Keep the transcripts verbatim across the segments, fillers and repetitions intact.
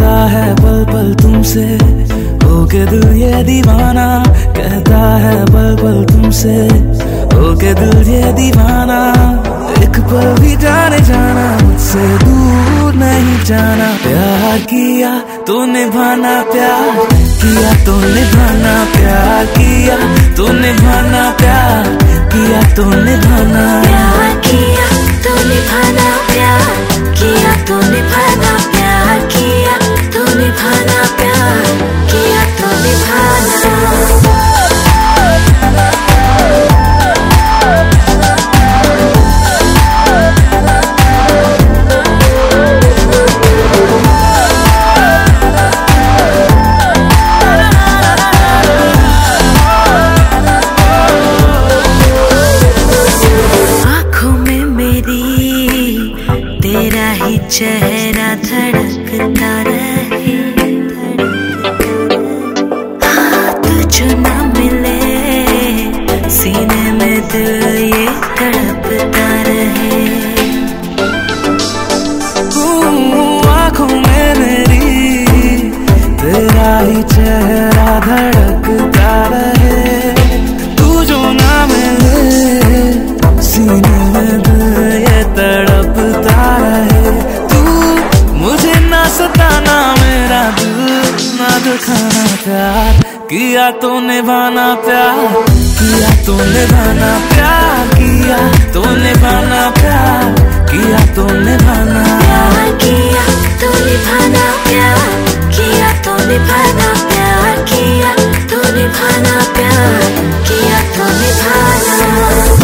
कहता है पल पल तुमसे, हो के दिल ये दीवाना। कहता है पल पल तुमसे, हो के दिल ये दीवाना। एक पल भी जाने जाना, मुझसे दूर नहीं जाना। प्यार किया तो निभाना, प्यार किया तो निभाना। प्यार किया तो निभाना, प्यार किया तो निभाना। प्यार किया तो निभाना, प्यार किया तो निभाना। प्यार किया तो निभाना, प्यार किया तो निभाना। तेरा ही चेहरा धड़कता रहे, हाथ जो ना मिले सीने में दिल ये तड़पता रहे। आँखों में मेरी तेरा ही चेहरा धड़कता रहे, तू जो ना मिले सीने में दिल ये तड़पता रहे। तू मुझे ना सताना, मेरा दिल ना दुखाना। प्यार किया तो निभाना, प्यार किया तो निभाना। प्यार किया तो निभाना, प्यार किया तो निभाना। प्यार किया तो निभाना, प्यार किया तो निभाना। प्यार किया तो निभाना, प्यार किया तो निभाना।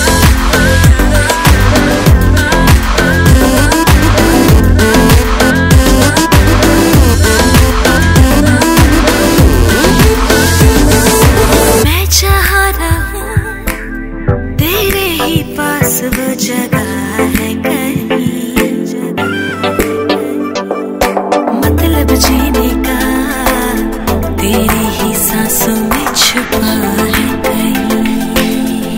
पास वो जगह है कहीं, मतलब जीने का तेरी ही सांसों में छुपा है कहीं।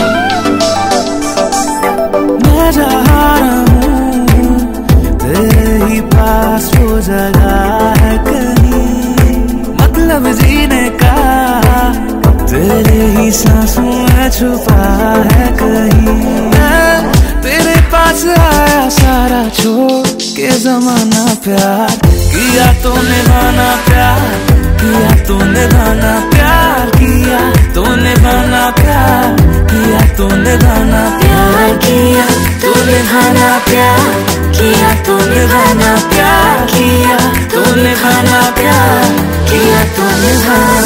मैं जहाँ रहूं तेरे ही पास वो जगह है कहीं, मतलब जीने का तेरे ही सांसों में छुपा है कहीं। मैं तेरे पास आया सारा छोड़ के जमाना। प्यार किया तो निभाना, प्यार किया तो निभाना। प्यार किया तो निभाना, प्यार किया तो निभाना। प्यार किया तो निभाना, प्यार किया तो निभाना। प्यार किया तो निभाना, प्यार किया तो निभाना।